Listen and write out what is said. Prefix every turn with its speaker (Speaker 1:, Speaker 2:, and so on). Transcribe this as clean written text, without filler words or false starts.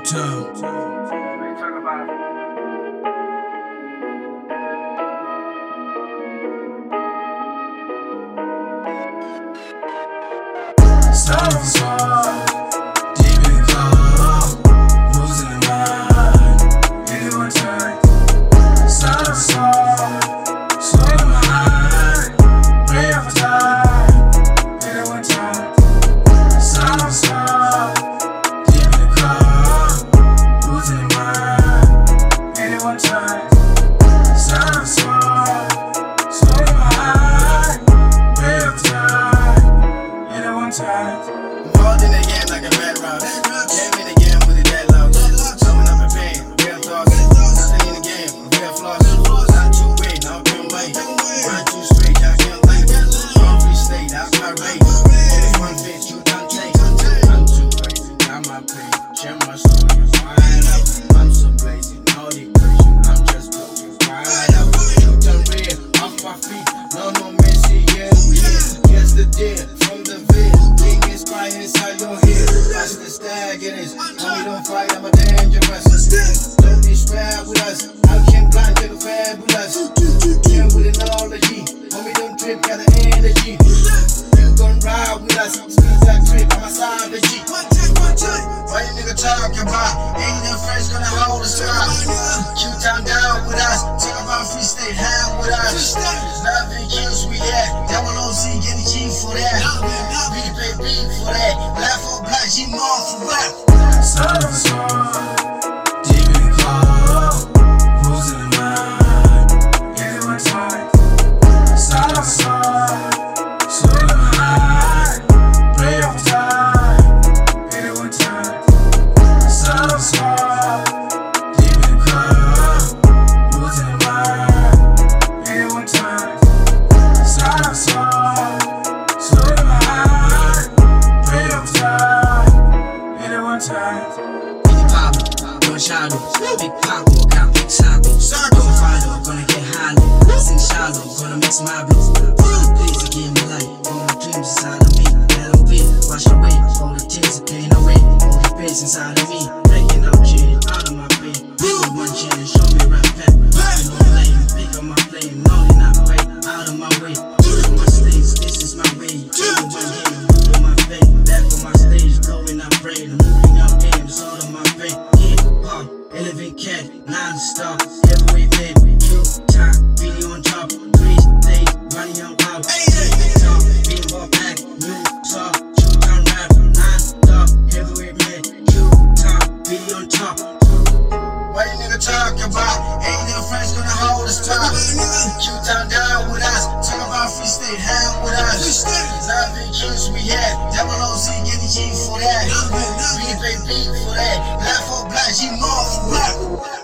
Speaker 1: Talk about deep in the club, losing their mind, anyone turn. Sound of a song, slow in my mind, pray for time, anyone turn. Sound of a song, deep in the club, losing their mind, anyone turn. Sound of a song, slow in my mind, pray for time, anyone turn.
Speaker 2: Involved in the game like a bad route. Came in the game with a dead loud. Coming up in pain, real thoughts. Nothing in the game, real flaws. Not too weight, not been weight. Run too straight, I can't wait. From free state, that's my rate. Only one bitch, you don't take. I'm too crazy, got my pay. Share my story, wind up. I'm so lazy, no depression. I'm just broken, wind up. You done real, off my feet. No more messy, yeah, we here. Guess the deal, from the vid. Inside your head, watch the stag it is. Homie, don't fight, I'm a dangerous. Don't be square with us. I can blind to the fabulous. Yeah, with an apology. Homie, don't trip, got the energy. You gon' ride with us. Squeeze that trip, I'm a savage. What you nigga talking about? Ain't no friends gonna hold us down. Q-Town down with us. Talk about free state, hang with us. Nothing kills we had. Double OZ getting cheap for that. We pay beat for that. Black for black, G more for rap.
Speaker 1: Sound of a song, deep in the club, losing their mind, anyone turn. Sound of a song, slow in my mind, pray for time, anyone turn. Sound of a song, deep in the club, losing their mind, anyone turn. Sound of a song, slow in my mind, pray for time, anyone turn.
Speaker 3: Shadow, big pop, walk out, big circle. Don't fight up, gonna get hollow. Sing shallow, gonna mix my blues. Please to give me light, all my dreams inside of me. Let them be, wash away, all the tears are clean away. All the pace inside of me, breaking up shit out of my brain. Pick up one chin, show me rap pep. Rapping on lane, pick up my flame, no they not right, out of my way. Pick up my stage, this is my way. Take one game, do my fate. Back on my stage, blowing up brain. I'm moving out games, all of my pain. Elevate cat, non-stop, heavyweight man, Q-Time, really on top, 3 days, running on out, top, being ball back, new talk, Q-Time rap, non-stop, heavyweight man, Q-Time, really on top.
Speaker 2: What you nigga talking about? Ain't no friends gonna hold us down. Q-Town down with us. Talk about free state, hang with us. Nothing kills we had. Double OZ getting G for that. We pay beat for that. Black for black, G more for rap.